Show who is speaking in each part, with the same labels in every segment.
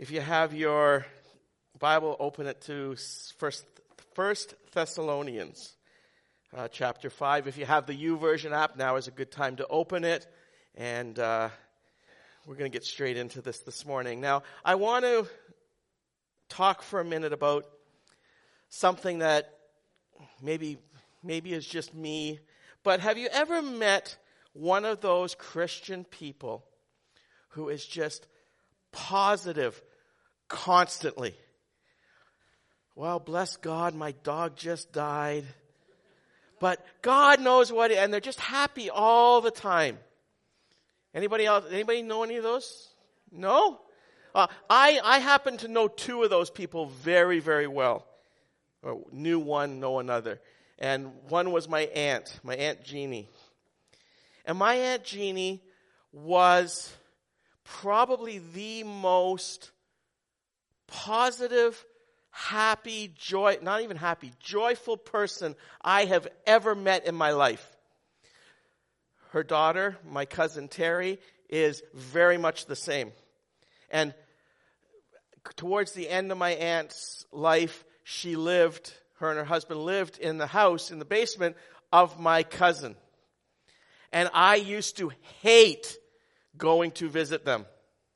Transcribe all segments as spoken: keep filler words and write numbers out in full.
Speaker 1: If you have your Bible, open it to First, First Thessalonians uh, chapter five. If you have the YouVersion app, now is a good time to open it. And uh, we're going to get straight into this this morning. Now, I want to talk for a minute about something that maybe maybe is just me. But have you ever met one of those Christian people who is just positive constantly? Well, bless God, my dog just died. But God knows what, and they're just happy all the time. Anybody else? Anybody know any of those? No? Uh, I, I happen to know two of those people very, very well. Or knew one, know another. And one was my aunt, my Aunt Jeannie. And my Aunt Jeannie was probably the most positive, happy, joy, not even happy, joyful person I have ever met in my life. Her daughter, my cousin Terry, is very much the same. And towards the end of my aunt's life, she lived, her and her husband lived in the house, in the basement of my cousin. And I used to hate going to visit them.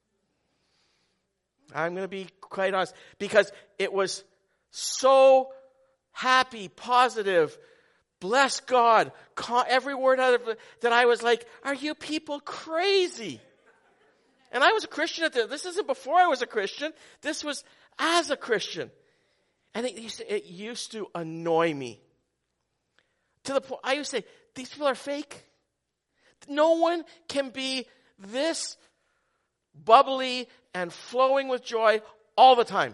Speaker 1: I'm going to be quite honest, because it was so happy, positive, bless God, every word out of it, that I was like, are you people crazy? And I was a Christian at the, this isn't before I was a Christian, this was as a Christian. And it used to, it used to annoy me. To the point, I used to say, these people are fake. No one can be this bubbly and flowing with joy all the time.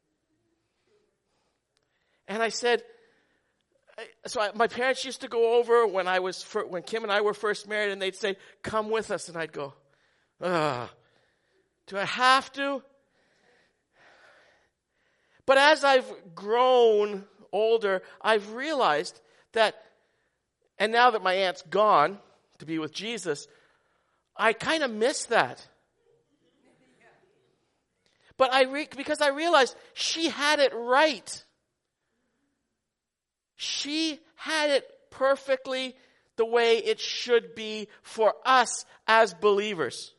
Speaker 1: And I said, so I, my parents used to go over when I was, when Kim and I were first married, and they'd say, come with us. And I'd go, ugh, do I have to? But as I've grown older, I've realized that, and now that my aunt's gone to be with Jesus, I kind of miss that. But I re- because I realized she had it right. She had it perfectly the way it should be for us as believers.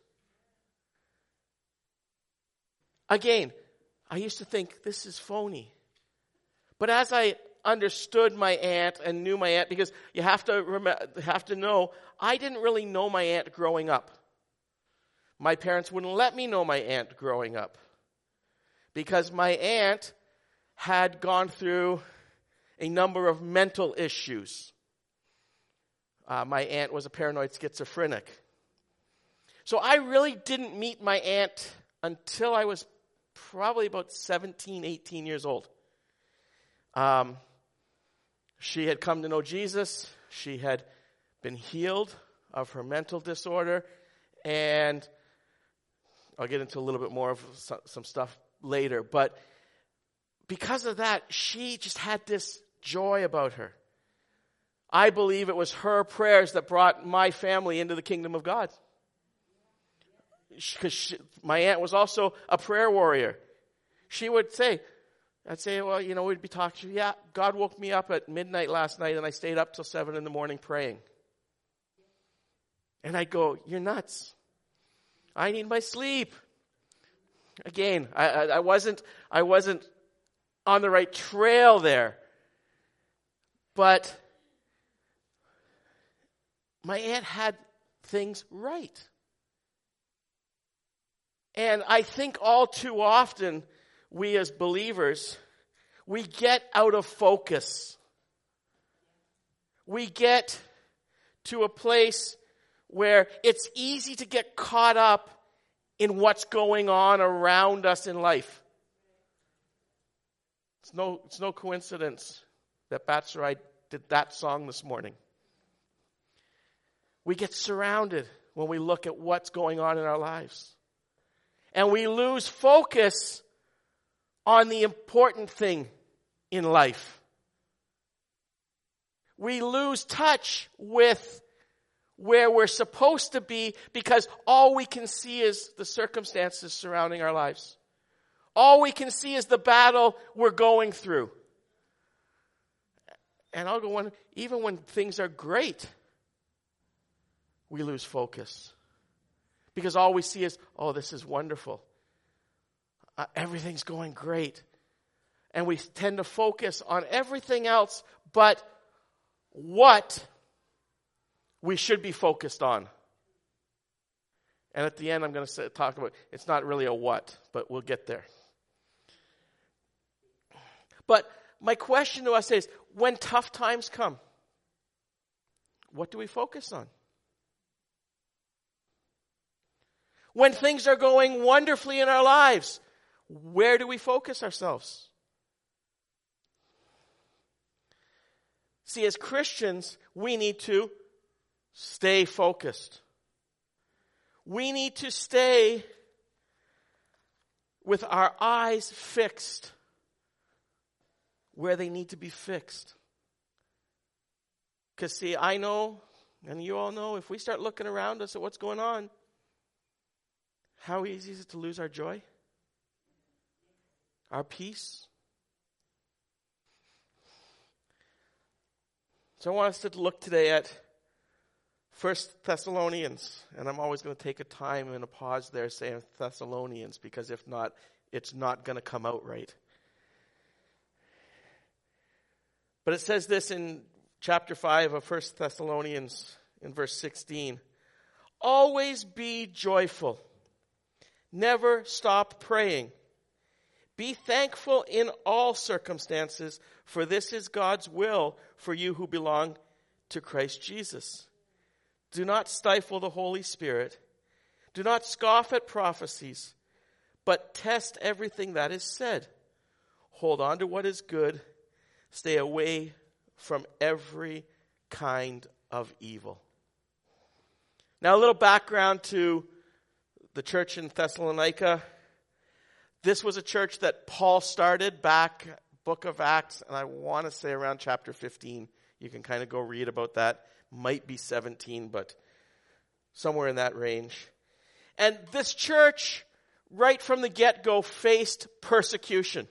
Speaker 1: Again, I used to think this is phony. But as I understood my aunt and knew my aunt, because you have to remember, have to know, I didn't really know my aunt growing up. My parents wouldn't let me know my aunt growing up, because my aunt had gone through a number of mental issues. Uh, my aunt was a paranoid schizophrenic. So I really didn't meet my aunt until I was probably about seventeen, eighteen years old. Um, she had come to know Jesus. She had been healed of her mental disorder. And I'll get into a little bit more of some, some stuff later. But because of that, she just had this joy about her. I believe it was her prayers that brought my family into the kingdom of God. Because my aunt was also a prayer warrior. She would say, I'd say, well, you know, we'd be talking, yeah, God woke me up at midnight last night and I stayed up till seven in the morning praying. And I'd go, you're nuts. I need my sleep. Again, I, I, I wasn't, I wasn't on the right trail there. But my aunt had things right. And I think all too often, we as believers, we get out of focus. We get to a place where it's easy to get caught up in what's going on around us in life. It's no, it's no coincidence that Batsarai did that song this morning. We get surrounded when we look at what's going on in our lives. And we lose focus on the important thing in life. We lose touch with where we're supposed to be because all we can see is the circumstances surrounding our lives. All we can see is the battle we're going through. And I'll go on, even when things are great, we lose focus. Because all we see is, oh, this is wonderful. Uh, everything's going great. And we tend to focus on everything else but what we should be focused on. And at the end, I'm going to talk about, it's not really a what, but we'll get there. But my question to us is, when tough times come, what do we focus on? When things are going wonderfully in our lives, where do we focus ourselves? See, as Christians, we need to stay focused. We need to stay with our eyes fixed where they need to be fixed. Because see, I know, and you all know, if we start looking around us at what's going on, how easy is it to lose our joy? Our peace? So I want us to look today at First Thessalonians, and I'm always going to take a time and a pause there saying Thessalonians, because if not, it's not going to come out right. But it says this in chapter five of First Thessalonians in verse sixteen. Always be joyful. Never stop praying. Be thankful in all circumstances, for this is God's will for you who belong to Christ Jesus. Do not stifle the Holy Spirit. Do not scoff at prophecies, but test everything that is said. Hold on to what is good. Stay away from every kind of evil. Now, a little background to the church in Thessalonica. This was a church that Paul started back, book of Acts, and I want to say around chapter fifteen. You can kind of go read about that. Might be seventeen, but somewhere in that range. And this church, right from the get-go, faced persecution.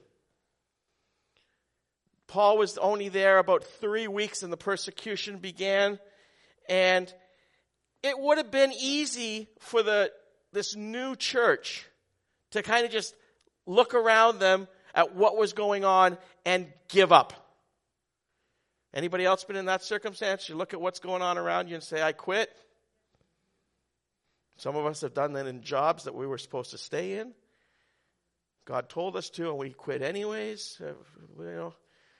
Speaker 1: Paul was only there about three weeks and the persecution began. And it would have been easy for the this new church to kind of just look around them at what was going on and give up. Anybody else been in that circumstance? You look at what's going on around you and say, I quit. Some of us have done that in jobs that we were supposed to stay in. God told us to, and we quit anyways. Uh, you know.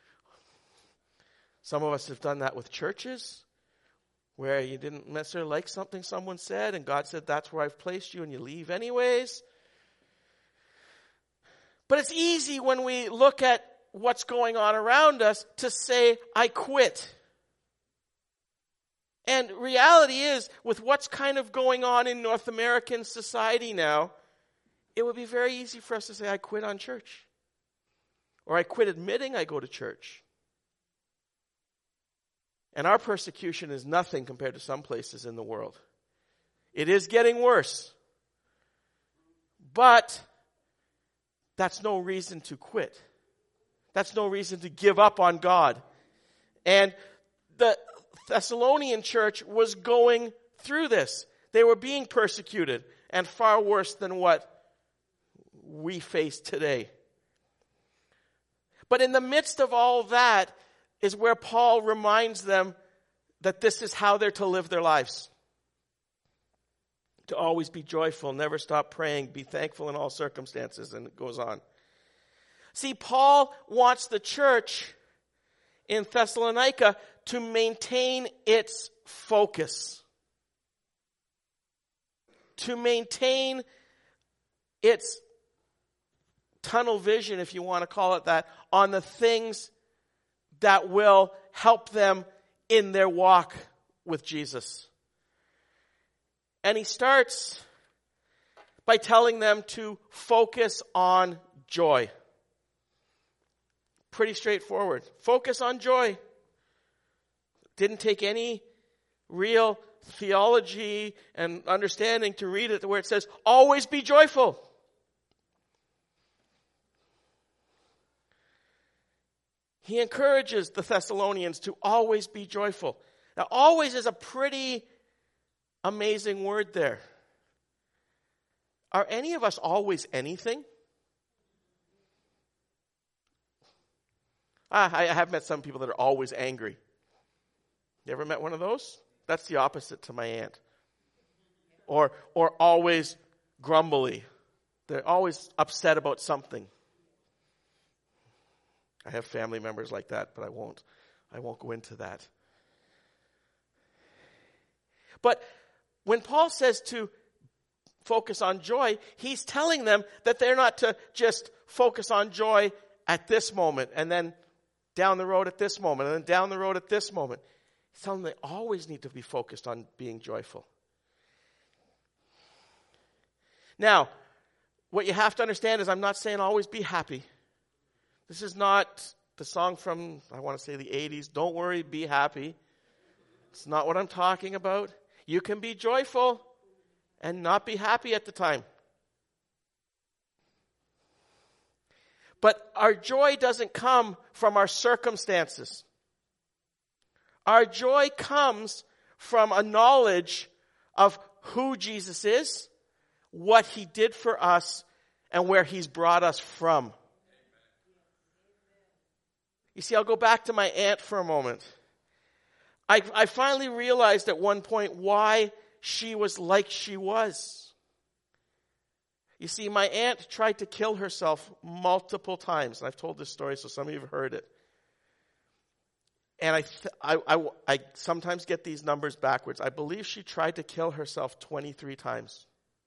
Speaker 1: Some of us have done that with churches, where you didn't necessarily like something someone said, and God said, that's where I've placed you, and you leave anyways. But it's easy when we look at what's going on around us to say, I quit. And reality is, with what's kind of going on in North American society now, it would be very easy for us to say, I quit on church. Or I quit admitting I go to church. And our persecution is nothing compared to some places in the world. It is getting worse. But that's no reason to quit. That's no reason to give up on God. And the Thessalonian church was going through this. They were being persecuted, and far worse than what we face today. But in the midst of all that is where Paul reminds them that this is how they're to live their lives. To always be joyful, never stop praying, be thankful in all circumstances, and it goes on. See, Paul wants the church in Thessalonica to maintain its focus. To maintain its tunnel vision, if you want to call it that, on the things that will help them in their walk with Jesus. And he starts by telling them to focus on joy. Pretty straightforward. Focus on joy. Didn't take any real theology and understanding to read it where it says, always be joyful. he encourages the Thessalonians to always be joyful. Now, always is a pretty amazing word there. Are any of us always anything? Ah, I have met some people that are always angry. You ever met one of those? That's the opposite to my aunt. Or, or always grumbly. They're always upset about something. I have family members like that, but I won't. I won't go into that. But when Paul says to focus on joy, he's telling them that they're not to just focus on joy at this moment and then down the road at this moment and then down the road at this moment. He's telling them they always need to be focused on being joyful. Now, what you have to understand is I'm not saying always be happy. This is not the song from, I want to say the eighties, Don't Worry, Be Happy. It's not what I'm talking about. You can be joyful and not be happy at the time. But our joy doesn't come from our circumstances. Our joy comes from a knowledge of who Jesus is, what he did for us, and where he's brought us from. You see, I'll go back to my aunt for a moment. I, I finally realized at one point why she was like she was. You see, my aunt tried to kill herself multiple times. And I've told this story, so some of you have heard it. And I, th- I, I, I sometimes get these numbers backwards. I believe she tried to kill herself twenty-three times.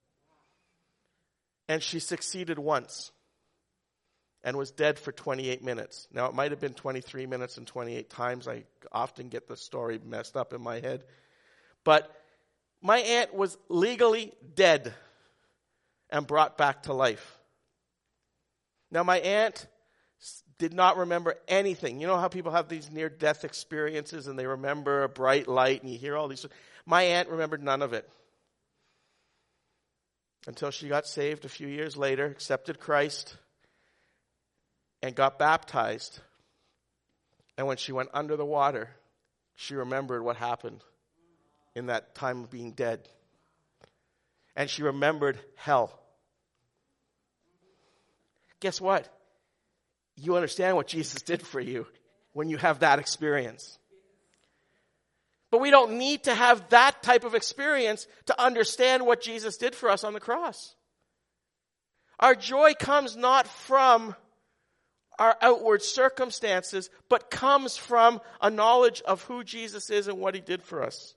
Speaker 1: And she succeeded once. And was dead for twenty-eight minutes. Now, it might have been twenty-three minutes and twenty-eight times. I often get the story messed up in my head. But my aunt was legally dead and brought back to life. Now, my aunt did not remember anything. You know how people have these near-death experiences and they remember a bright light and you hear all these. My aunt remembered none of it. Until she got saved a few years later, accepted Christ, and got baptized. And when she went under the water, she remembered what happened in that time of being dead. And she remembered hell. Guess what? You understand what Jesus did for you when you have that experience. But we don't need to have that type of experience to understand what Jesus did for us on the cross. Our joy comes not from our outward circumstances, but comes from a knowledge of who Jesus is and what he did for us.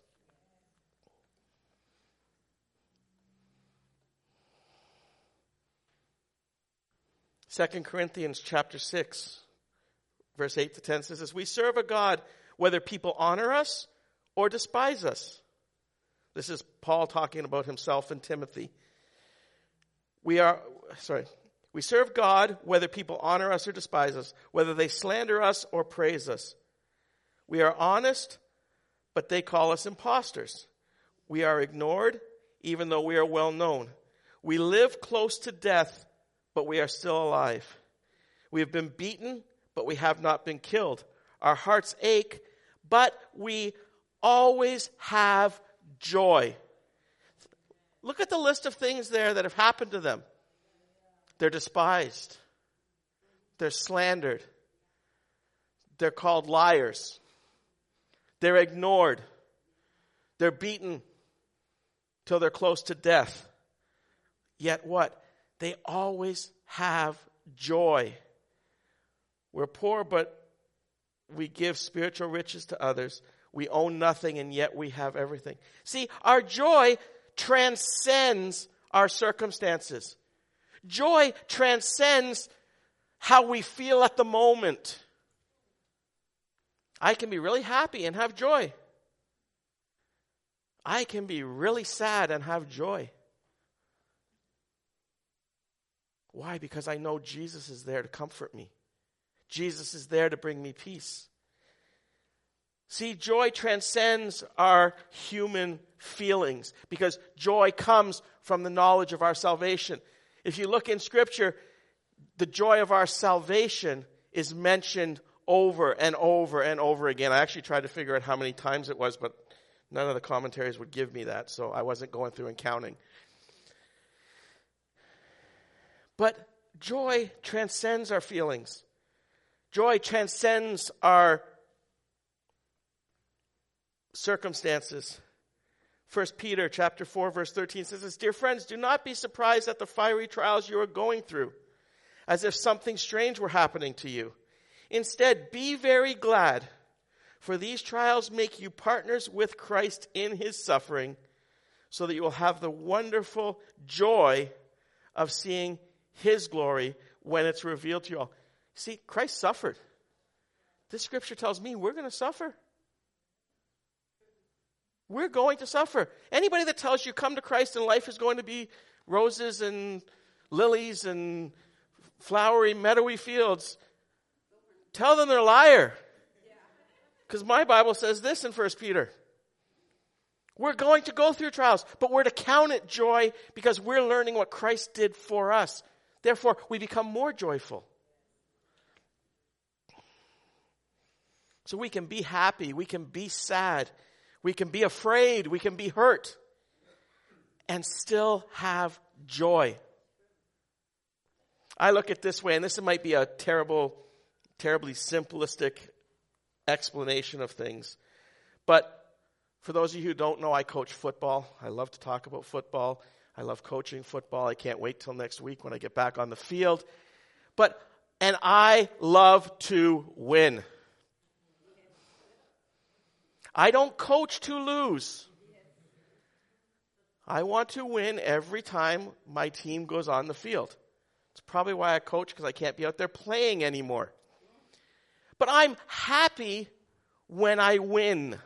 Speaker 1: Second Corinthians chapter six, verse eight to ten says this, we serve a God whether people honor us or despise us. This is Paul talking about himself and Timothy. We are, sorry, we serve God whether people honor us or despise us, whether they slander us or praise us. We are honest, but they call us impostors. We are ignored, even though we are well known. We live close to death, but we are still alive. We have been beaten, but we have not been killed. Our hearts ache, but we always have joy. Look at the list of things there that have happened to them. They're despised. They're slandered. They're called liars. They're ignored. They're beaten till they're close to death. Yet what? They always have joy. We're poor, but we give spiritual riches to others. We own nothing, and yet we have everything. See, our joy transcends our circumstances. Joy transcends how we feel at the moment. I can be really happy and have joy. I can be really sad and have joy. Why? Because I know Jesus is there to comfort me. Jesus is there to bring me peace. See, joy transcends our human feelings because joy comes from the knowledge of our salvation. If you look in Scripture, the joy of our salvation is mentioned over and over and over again. I actually tried to figure out how many times it was, but none of the commentaries would give me that, so I wasn't going through and counting. But joy transcends our feelings. Joy transcends our circumstances. First Peter chapter four, verse thirteen says this, "Dear friends, do not be surprised at the fiery trials you are going through, as if something strange were happening to you. Instead, be very glad, for these trials make you partners with Christ in his suffering, so that you will have the wonderful joy of seeing his glory when it's revealed to you all." See, Christ suffered. This scripture tells me we're going to suffer. We're going to suffer. Anybody that tells you come to Christ and life is going to be roses and lilies and flowery, meadowy fields, tell them they're a liar. Because my Bible says this in First Peter. We're going to go through trials, but we're to count it joy because we're learning what Christ did for us. Therefore, we become more joyful. So we can be happy, we can be sad, we can be afraid, we can be hurt, and still have joy. I look at it this way, and this might be a terrible, terribly simplistic explanation of things. But for those of you who don't know, I coach football. I love to talk about football. I love coaching football. I can't wait till next week when I get back on the field. But, and I love to win. I don't coach to lose. I want to win every time my team goes on the field. It's probably why I coach, because I can't be out there playing anymore. But I'm happy when I win.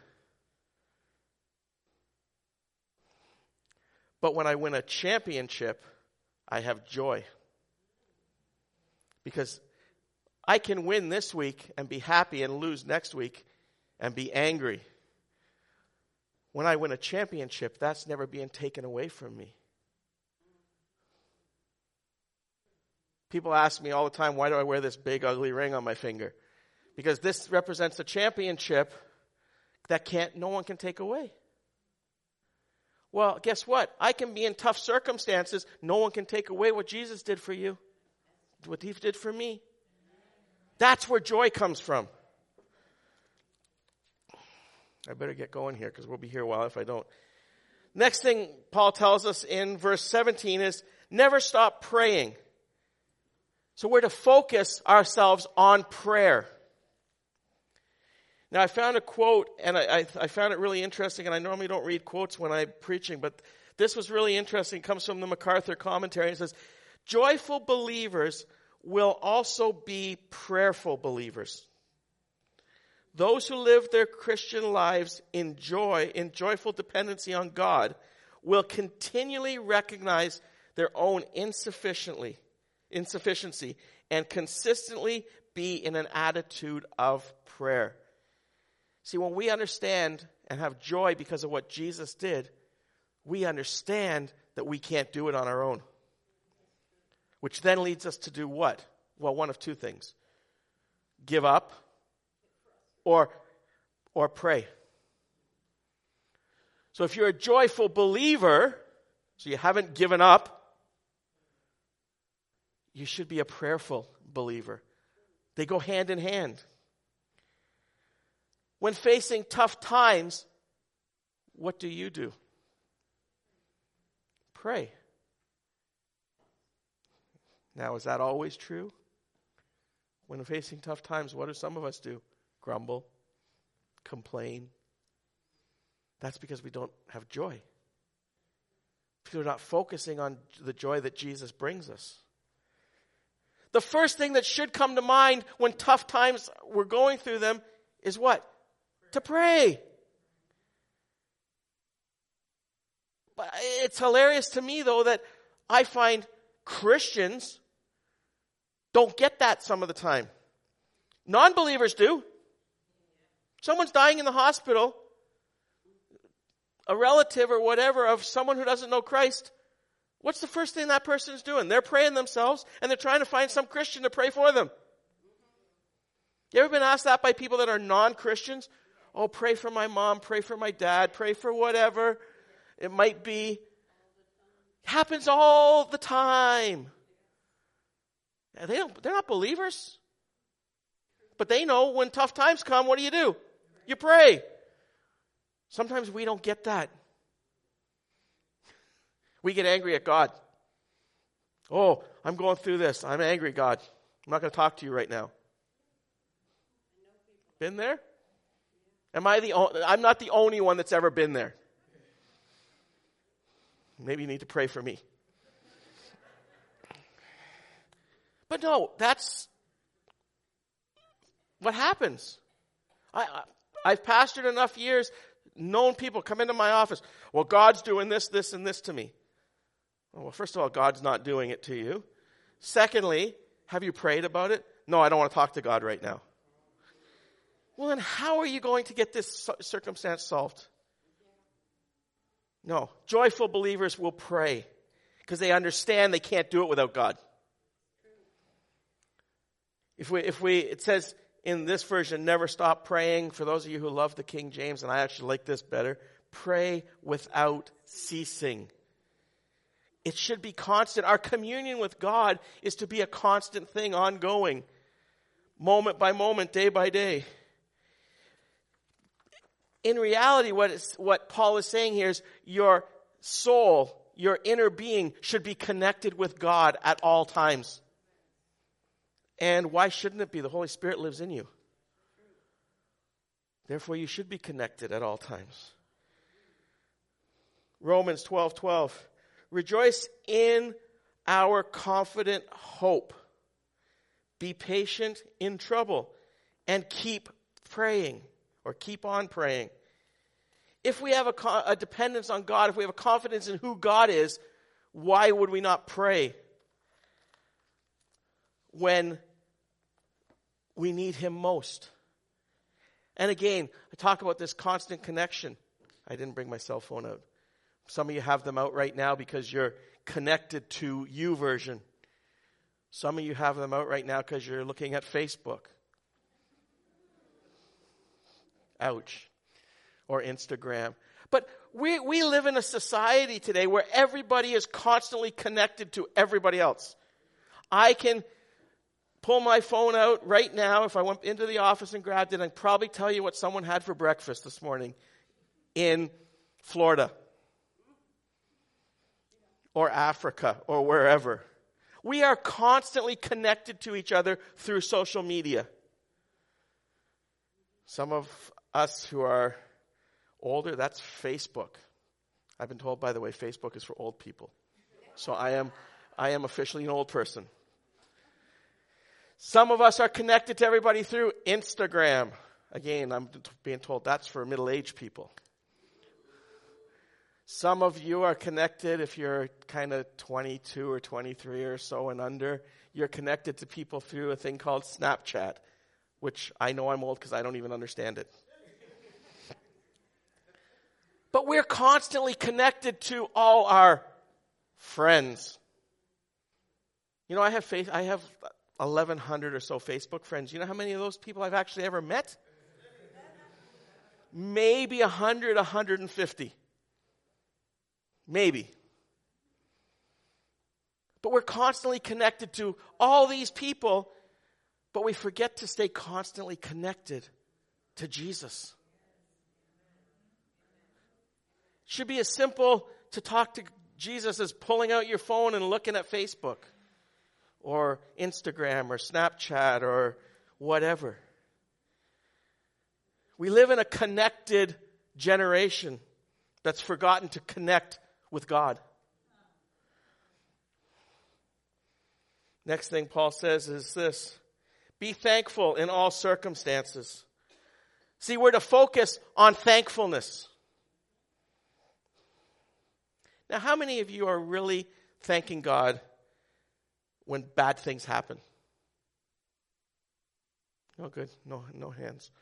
Speaker 1: But when I win a championship, I have joy. Because I can win this week and be happy and lose next week and be angry. When I win a championship, that's never being taken away from me. People ask me all the time, why do I wear this big ugly ring on my finger? Because this represents a championship that can't, no one can take away. Well, guess what? I can be in tough circumstances. No one can take away what Jesus did for you, what he did for me. That's where joy comes from. I better get going here because we'll be here a while if I don't. Next thing Paul tells us in verse seventeen is never stop praying. So we're to focus ourselves on prayer. Now I found a quote, and I, I, I found it really interesting, and I normally don't read quotes when I'm preaching, but this was really interesting. It comes from the MacArthur commentary. It says, joyful believers will also be prayerful believers. Those who live their Christian lives in joy, in joyful dependency on God, will continually recognize their own insufficiently, insufficiency and consistently be in an attitude of prayer. See, when we understand and have joy because of what Jesus did, we understand that we can't do it on our own. Which then leads us to do what? Well, one of two things. Give up or, or pray. So if you're a joyful believer, so you haven't given up, you should be a prayerful believer. They go hand in hand. When facing tough times, what do you do? Pray. Now, is that always true? When facing tough times, what do some of us do? Grumble, complain. That's because we don't have joy. Because we're not focusing on the joy that Jesus brings us. The first thing that should come to mind when tough times we're going through them is what? To pray. But it's hilarious to me, though, that I find Christians don't get that some of the time. Non-believers do. Someone's dying in the hospital, a relative or whatever of someone who doesn't know Christ. What's the first thing that person's doing? They're praying themselves, and they're trying to find some Christian to pray for them. You ever been asked that by people that are non-Christians? Oh, pray for my mom, pray for my dad, pray for whatever it might be. It happens all the time. And they don't, they're not believers. But they know when tough times come, what do you do? You pray. Sometimes we don't get that. We get angry at God. Oh, I'm going through this. I'm angry, God. I'm not going to talk to you right now. Been there? Am I the only, I'm not the only one that's ever been there. Maybe you need to pray for me. But no, that's what happens. I, I, I've pastored enough years, known people come into my office. Well, God's doing this, this, and this to me. Well, first of all, God's not doing it to you. Secondly, have you prayed about it? No, I don't want to talk to God right now. Well, then how are you going to get this circumstance solved? No. Joyful believers will pray because they understand they can't do it without God. If we, if we, it says in this version, never stop praying. For those of you who love the King James, and I actually like this better, pray without ceasing. It should be constant. Our communion with God is to be a constant thing, ongoing, moment by moment, day by day. In reality, what, is, what Paul is saying here is your soul, your inner being should be connected with God at all times. And why shouldn't it be? The Holy Spirit lives in you. Therefore, you should be connected at all times. Romans twelve twelve. Rejoice in our confident hope. Be patient in trouble. And keep praying. Or keep on praying. If we have a, a dependence on God, if we have a confidence in who God is, why would we not pray when we need Him most? And again, I talk about this constant connection. I didn't bring my cell phone out. Some of you have them out right now because you're connected to YouVersion. Some of you have them out right now because you're looking at Facebook. Ouch. Or Instagram. But we we live in a society today where everybody is constantly connected to everybody else. I can pull my phone out right now if I went into the office and grabbed it and probably tell you what someone had for breakfast this morning in Florida or Africa or wherever. We are constantly connected to each other through social media. Some of us who are older, that's Facebook. I've been told, by the way, Facebook is for old people. So I am, I am officially an old person. Some of us are connected to everybody through Instagram. Again, I'm being told that's for middle-aged people. Some of you are connected, if you're kind of twenty-two or twenty-three or so and under, you're connected to people through a thing called Snapchat, which I know I'm old because I don't even understand it. But we're constantly connected to all our friends. You know, I have faith, I have eleven hundred or so Facebook friends. You know how many of those people I've actually ever met? Maybe one hundred, one hundred fifty. Maybe. But we're constantly connected to all these people, but we forget to stay constantly connected to Jesus. It should be as simple to talk to Jesus as pulling out your phone and looking at Facebook or Instagram or Snapchat or whatever. We live in a connected generation that's forgotten to connect with God. Next thing Paul says is this: be thankful in all circumstances. See, we're to focus on thankfulness. Now, how many of you are really thanking God when bad things happen? Oh, good. No, no hands.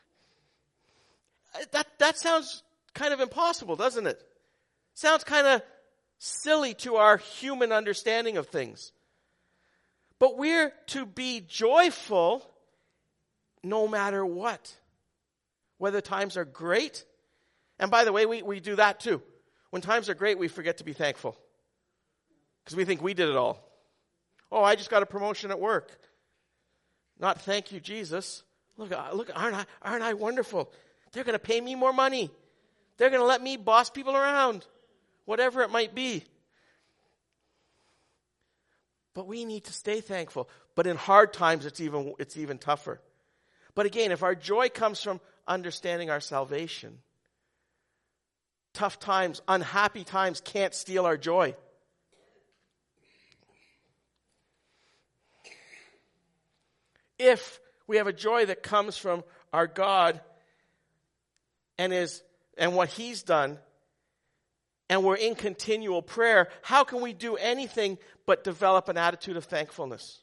Speaker 1: That, that sounds kind of impossible, doesn't it? Sounds kind of silly to our human understanding of things. But we're to be joyful no matter what. Whether times are great, and by the way, we, we do that too. When times are great, we forget to be thankful. Because we think we did it all. Oh, I just got a promotion at work. Not thank you, Jesus. Look, look, aren't I, aren't I wonderful? They're going to pay me more money. They're going to let me boss people around. Whatever it might be. But we need to stay thankful. But in hard times, it's even, it's even tougher. But again, if our joy comes from understanding our salvation, tough times, unhappy times can't steal our joy. If we have a joy that comes from our God and is and what He's done, and we're in continual prayer, how can we do anything but develop an attitude of thankfulness?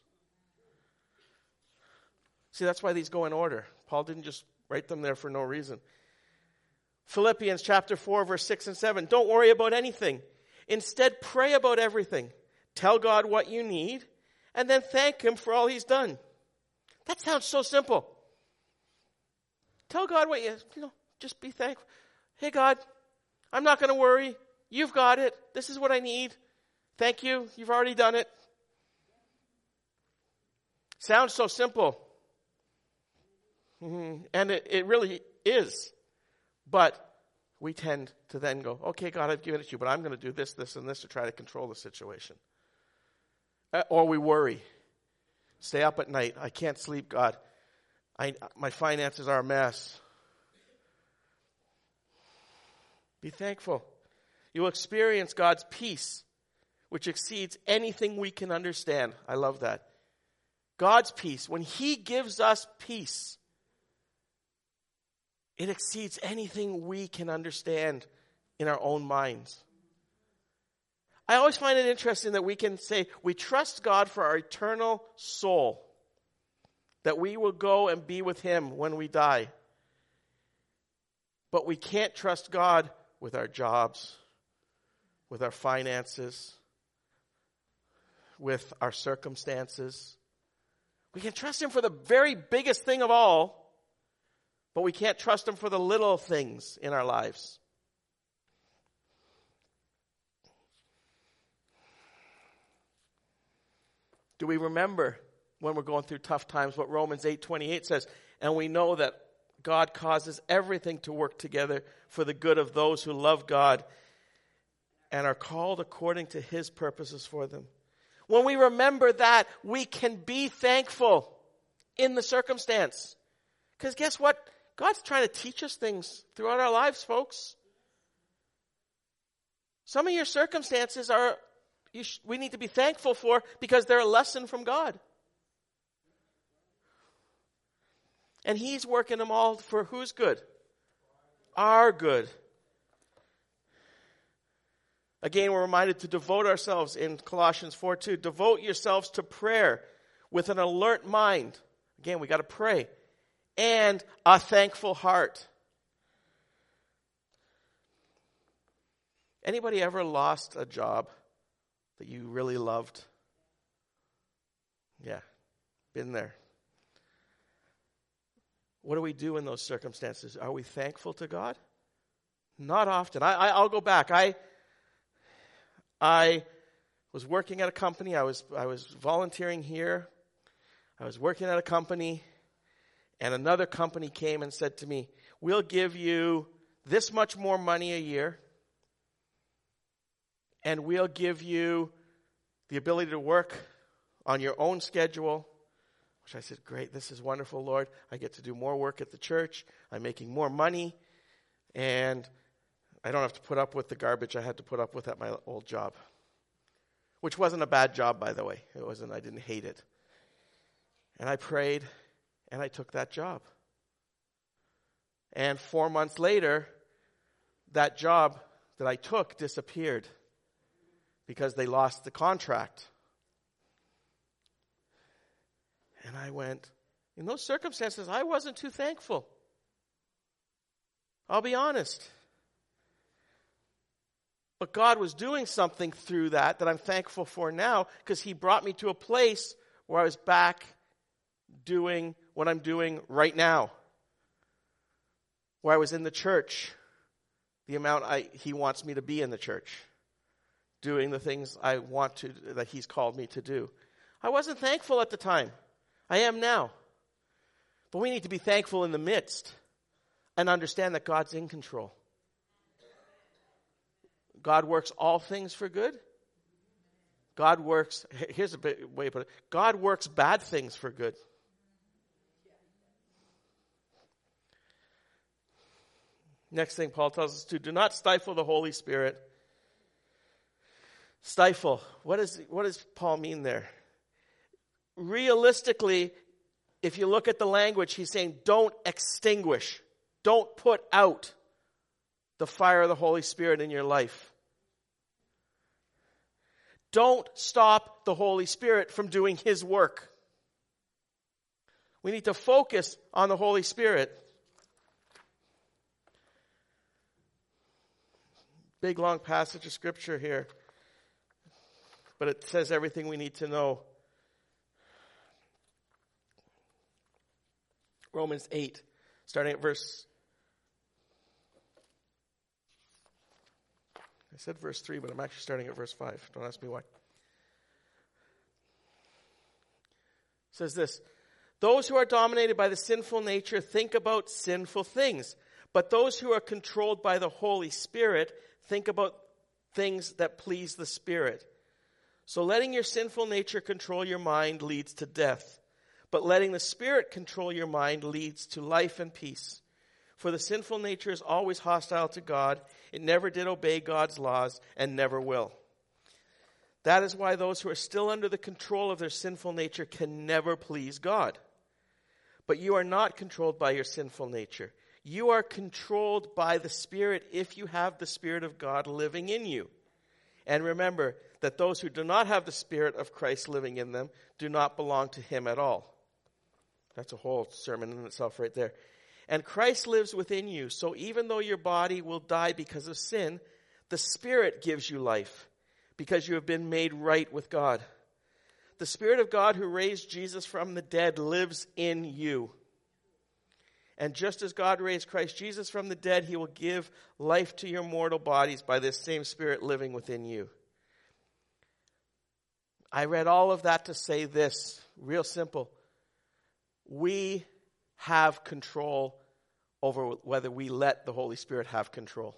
Speaker 1: See, that's why these go in order. Paul didn't just write them there for no reason. Philippians chapter four, verse six and seven. Don't worry about anything. Instead, pray about everything. Tell God what you need, and then thank Him for all He's done. That sounds so simple. Tell God what you, you know, just be thankful. Hey, God, I'm not going to worry. You've got it. This is what I need. Thank you. You've already done it. Sounds so simple. Mm-hmm. And it, it really is. But we tend to then go, okay, God, I've given it to you, but I'm going to do this, this, and this to try to control the situation. Uh, or we worry. Stay up at night. I can't sleep, God. I, my finances are a mess. Be thankful. You'll experience God's peace, which exceeds anything we can understand. I love that. God's peace, when He gives us peace, it exceeds anything we can understand in our own minds. I always find it interesting that we can say we trust God for our eternal soul, that we will go and be with Him when we die. But we can't trust God with our jobs, with our finances, with our circumstances. We can trust Him for the very biggest thing of all, but we can't trust Him for the little things in our lives. Do we remember when we're going through tough times what Romans eight twenty-eight says? And we know that God causes everything to work together for the good of those who love God and are called according to His purposes for them. When we remember that, we can be thankful in the circumstance. Because guess what? God's trying to teach us things throughout our lives, folks. Some of your circumstances are you sh- we need to be thankful for because they're a lesson from God. And He's working them all for whose good? Our good. Again, we're reminded to devote ourselves in Colossians four two. Devote yourselves to prayer with an alert mind. Again, we got to pray. And a thankful heart. Anybody ever lost a job that you really loved? Yeah, been there. What do we do in those circumstances? Are we thankful to God? Not often. I, I, I'll go back. I I was working at a company. I was I was volunteering here. I was working at a company, and another company came and said to me, "We'll give you this much more money a year, and we'll give you the ability to work on your own schedule." Which I said, great, this is wonderful, Lord. I get to do more work at the church. I'm making more money. And I don't have to put up with the garbage I had to put up with at my old job. Which wasn't a bad job, by the way. It wasn't, I didn't hate it. And I prayed, and I took that job. And four months later, that job that I took disappeared because they lost the contract. And I went, in those circumstances, I wasn't too thankful. I'll be honest. But God was doing something through that that I'm thankful for now because He brought me to a place where I was back doing what I'm doing right now. Where I was in the church, the amount I, he wants me to be in the church. Doing the things I want to, that he's called me to do. I wasn't thankful at the time. I am now. But we need to be thankful in the midst and understand that God's in control. God works all things for good. God works, here's a bit, way to put it, God works bad things for good. Next thing Paul tells us to do not stifle the Holy Spirit. Stifle. What, is, what does Paul mean there? Realistically, if you look at the language, he's saying don't extinguish. Don't put out the fire of the Holy Spirit in your life. Don't stop the Holy Spirit from doing his work. We need to focus on the Holy Spirit. Big, long passage of scripture here. But it says everything we need to know. Romans eight, starting at verse... I said verse three, but I'm actually starting at verse five. Don't ask me why. It says this. Those who are dominated by the sinful nature think about sinful things. But those who are controlled by the Holy Spirit think about things that please the Spirit. So letting your sinful nature control your mind leads to death. But letting the Spirit control your mind leads to life and peace. For the sinful nature is always hostile to God. It never did obey God's laws and never will. That is why those who are still under the control of their sinful nature can never please God. But you are not controlled by your sinful nature. You are controlled by the Spirit if you have the Spirit of God living in you. And remember that those who do not have the Spirit of Christ living in them do not belong to him at all. That's a whole sermon in itself right there. And Christ lives within you, so even though your body will die because of sin, the Spirit gives you life because you have been made right with God. The Spirit of God who raised Jesus from the dead lives in you. And just as God raised Christ Jesus from the dead, he will give life to your mortal bodies by this same Spirit living within you. I read all of that to say this, real simple. We have control over whether we let the Holy Spirit have control.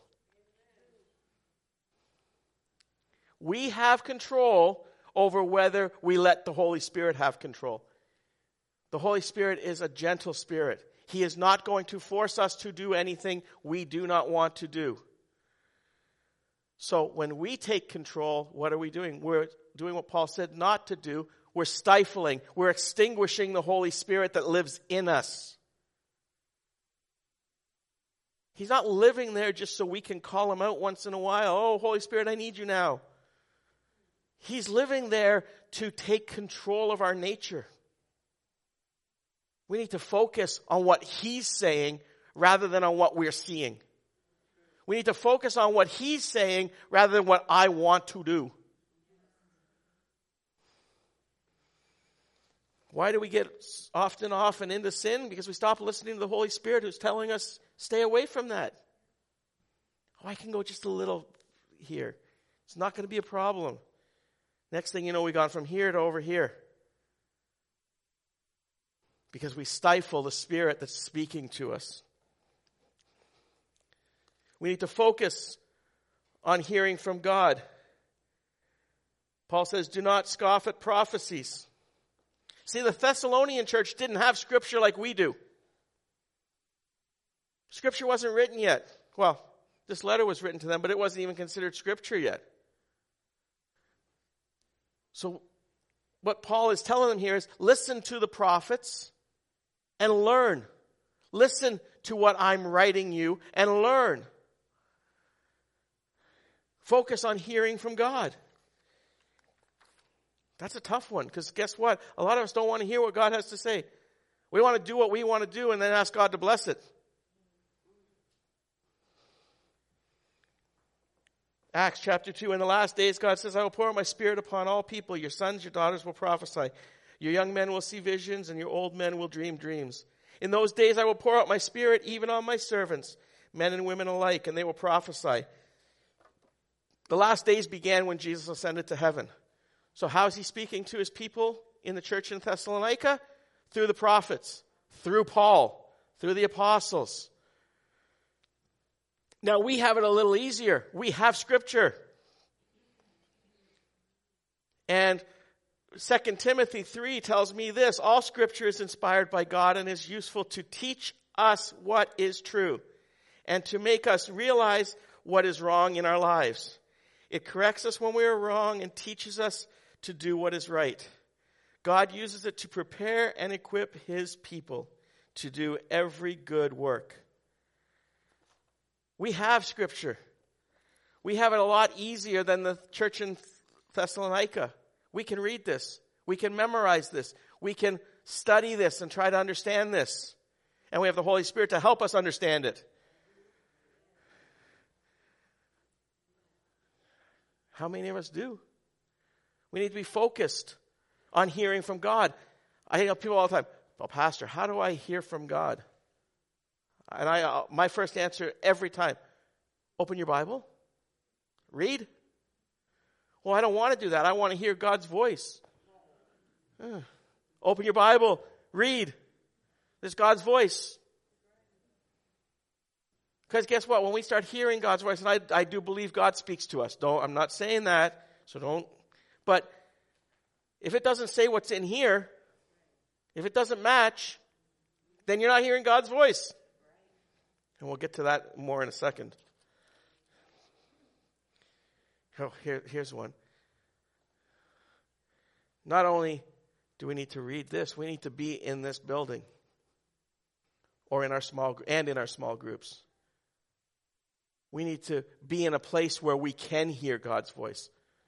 Speaker 1: We have control over whether we let the Holy Spirit have control. The Holy Spirit is a gentle spirit. He is not going to force us to do anything we do not want to do. So when we take control, what are we doing? We're doing what Paul said not to do. We're stifling. We're extinguishing the Holy Spirit that lives in us. He's not living there just so we can call him out once in a while. Oh, Holy Spirit, I need you now. He's living there to take control of our nature. We need to focus on what he's saying rather than on what we're seeing. We need to focus on what he's saying rather than what I want to do. Why do we get often off and into sin? Because we stop listening to the Holy Spirit who's telling us, stay away from that. Oh, I can go just a little here. It's not going to be a problem. Next thing you know, we've gone from here to over here. Because we stifle the Spirit that's speaking to us. We need to focus on hearing from God. Paul says, do not scoff at prophecies. See, the Thessalonian church didn't have Scripture like we do. Scripture wasn't written yet. Well, this letter was written to them, but it wasn't even considered Scripture yet. So what Paul is telling them here is, listen to the prophets and learn. Listen to what I'm writing you and learn. Focus on hearing from God. That's a tough one, because guess what? A lot of us don't want to hear what God has to say. We want to do what we want to do and then ask God to bless it. Acts chapter two, in the last days God says, I will pour out my Spirit upon all people. Your sons, your daughters will prophesy. Your young men will see visions, and your old men will dream dreams. In those days I will pour out my Spirit even on my servants, men and women alike, and they will prophesy. The last days began when Jesus ascended to heaven. So how is he speaking to his people in the church in Thessalonica? Through the prophets, through Paul, through the apostles. Now we have it a little easier. We have Scripture. And Second Timothy three tells me this: all Scripture is inspired by God and is useful to teach us what is true and to make us realize what is wrong in our lives. It corrects us when we are wrong and teaches us to do what is right. God uses it to prepare and equip his people to do every good work. We have Scripture. We have it a lot easier than the church in Thessalonica. We can read this. We can memorize this. We can study this and try to understand this. And we have the Holy Spirit to help us understand it. How many of us do? We need to be focused on hearing from God. I tell people all the time, well, Pastor, how do I hear from God? And I, uh, my first answer every time, open your Bible, read. Well, I don't want to do that. I want to hear God's voice. Uh, open your Bible, read. There's God's voice. Because guess what? When we start hearing God's voice, and I, I do believe God speaks to us. Don't, I'm not saying that, so don't. But if it doesn't say what's in here, if it doesn't match, then you're not hearing God's voice. And we'll get to that more in a second. Oh, here, here's one. Not only do we need to read this, we need to be in this building, or in our small and in our small groups. We need to be in a place where we can hear God's voice.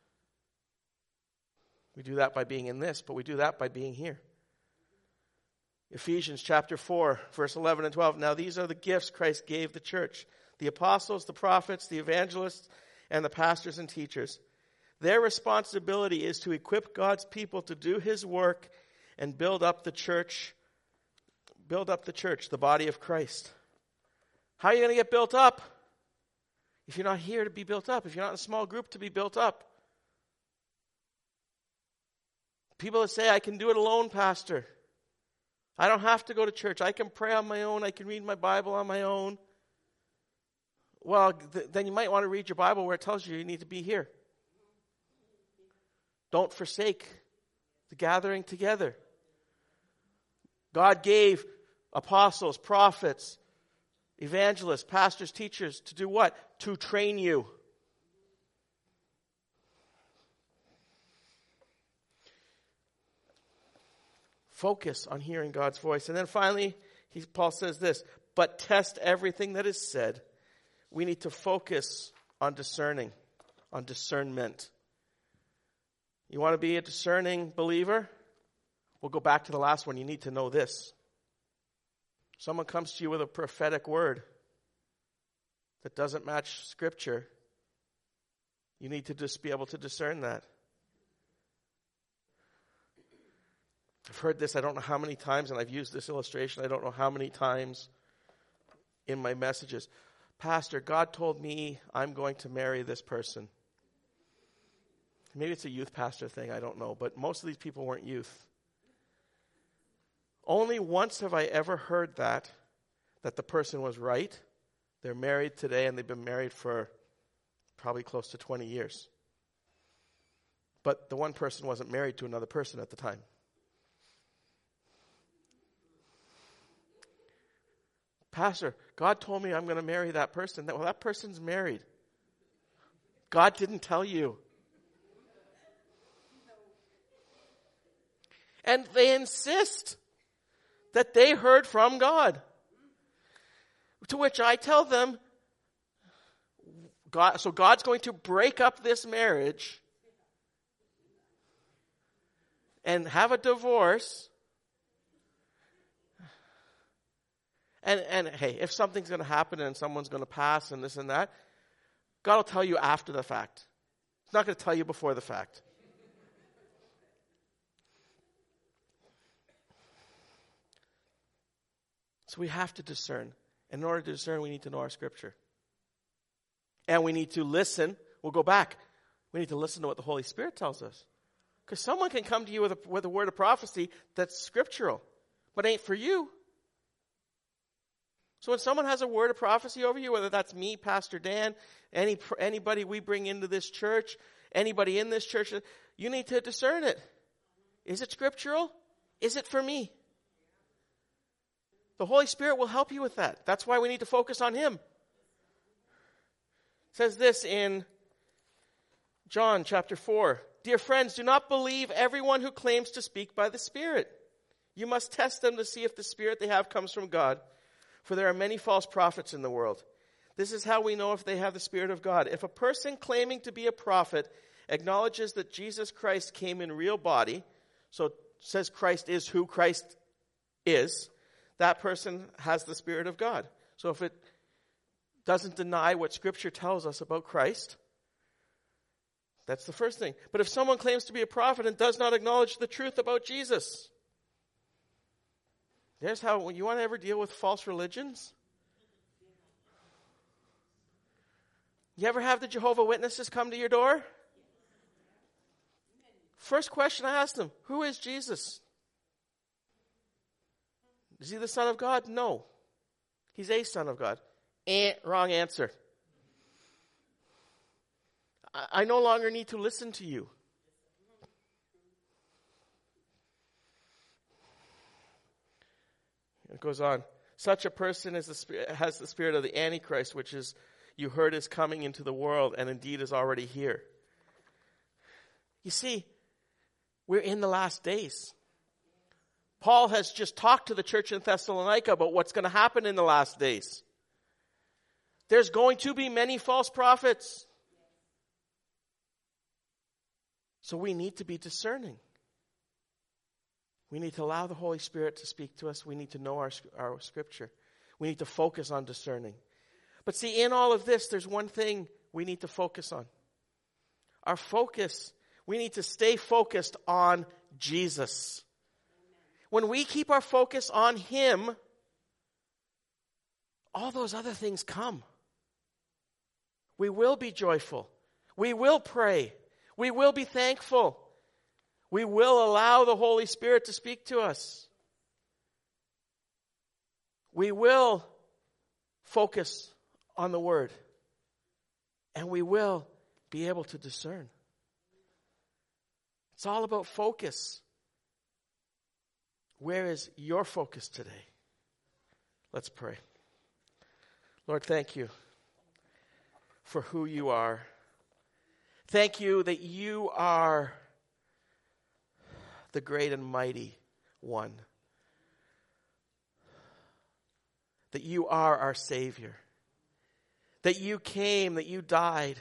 Speaker 1: We do that by being in this, but we do that by being here. Ephesians chapter four, verse eleven and twelve. Now these are the gifts Christ gave the church: the apostles, the prophets, the evangelists, and the pastors and teachers. Their responsibility is to equip God's people to do his work and build up the church, build up the church, the body of Christ. How are you going to get built up? If you're not here to be built up, if you're not in a small group to be built up. People that say, I can do it alone, Pastor. I don't have to go to church. I can pray on my own. I can read my Bible on my own. Well, th- then you might want to read your Bible where it tells you you need to be here. Don't forsake the gathering together. God gave apostles, prophets, evangelists, pastors, teachers to do what? To train you. Focus on hearing God's voice. And then finally, he, Paul says this, but test everything that is said. We need to focus on discerning, on discernment. You want to be a discerning believer? We'll go back to the last one. You need to know this. Someone comes to you with a prophetic word that doesn't match Scripture. You need to just be able to discern that. I've heard this, I don't know how many times, and I've used this illustration, I don't know how many times in my messages. Pastor, God told me I'm going to marry this person. Maybe it's a youth pastor thing, I don't know, but most of these people weren't youth. Only once have I ever heard that, that the person was right. They're married today, and they've been married for probably close to twenty years. But the one person wasn't married to another person at the time. Pastor, God told me I'm going to marry that person. Well, that person's married. God didn't tell you. And they insist that they heard from God. To which I tell them, God, so God's going to break up this marriage and have a divorce. And, and hey, if something's going to happen and someone's going to pass and this and that, God will tell you after the fact. He's not going to tell you before the fact. So we have to discern. And in order to discern, we need to know our Scripture. And we need to listen. We'll go back. We need to listen to what the Holy Spirit tells us. Because someone can come to you with a, with a word of prophecy that's scriptural, but ain't for you. So when someone has a word of prophecy over you, whether that's me, Pastor Dan, any anybody we bring into this church, anybody in this church, you need to discern it. Is it scriptural? Is it for me? The Holy Spirit will help you with that. That's why we need to focus on Him. It says this in John chapter four. Dear friends, do not believe everyone who claims to speak by the Spirit. You must test them to see if the Spirit they have comes from God. For there are many false prophets in the world. This is how we know if they have the Spirit of God. If a person claiming to be a prophet acknowledges that Jesus Christ came in real body, so it says Christ is who Christ is, that person has the Spirit of God. So if it doesn't deny what Scripture tells us about Christ, that's the first thing. But if someone claims to be a prophet and does not acknowledge the truth about Jesus, there's how, you want to ever deal with false religions? You ever have the Jehovah's Witnesses come to your door? First question I asked them, who is Jesus? Is he the Son of God? No. He's a Son of God. Eh, wrong answer. I, I no longer need to listen to you. It goes on. Such a person is the spirit, has the spirit of the Antichrist, which is, you heard, is coming into the world and indeed is already here. You see, we're in the last days. Paul has just talked to the church in Thessalonica about what's going to happen in the last days. There's going to be many false prophets. So we need to be discerning. We need to allow the Holy Spirit to speak to us. We need to know our, our Scripture. We need to focus on discerning. But see, in all of this, there's one thing we need to focus on. Our focus, we need to stay focused on Jesus. When we keep our focus on Him, all those other things come. We will be joyful. We will pray. We will be thankful. We will allow the Holy Spirit to speak to us. We will focus on the Word. And we will be able to discern. It's all about focus. Where is your focus today? Let's pray. Lord, thank you for who you are. Thank you that you are the great and mighty one. That you are our Savior. That you came, that you died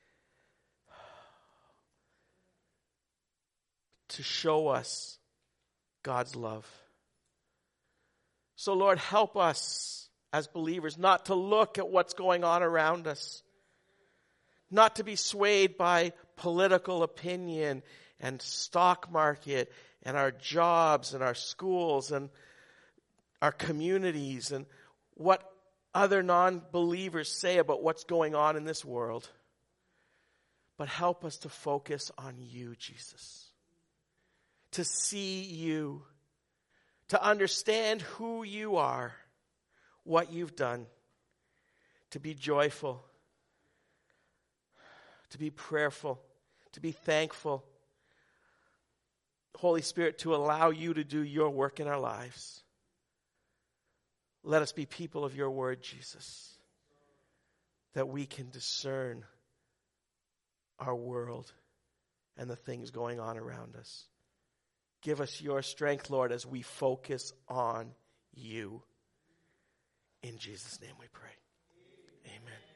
Speaker 1: to show us God's love. So Lord, help us as believers not to look at what's going on around us. Not to be swayed by political opinion and stock market and our jobs and our schools and our communities and what other non-believers say about what's going on in this world. But help us to focus on you, Jesus. To see you. To understand who you are. What you've done. To be joyful. To be prayerful. To be thankful. Holy Spirit, to allow you to do your work in our lives. Let us be people of your word, Jesus. That we can discern our world and the things going on around us. Give us your strength, Lord, as we focus on you. In Jesus' name we pray. Amen.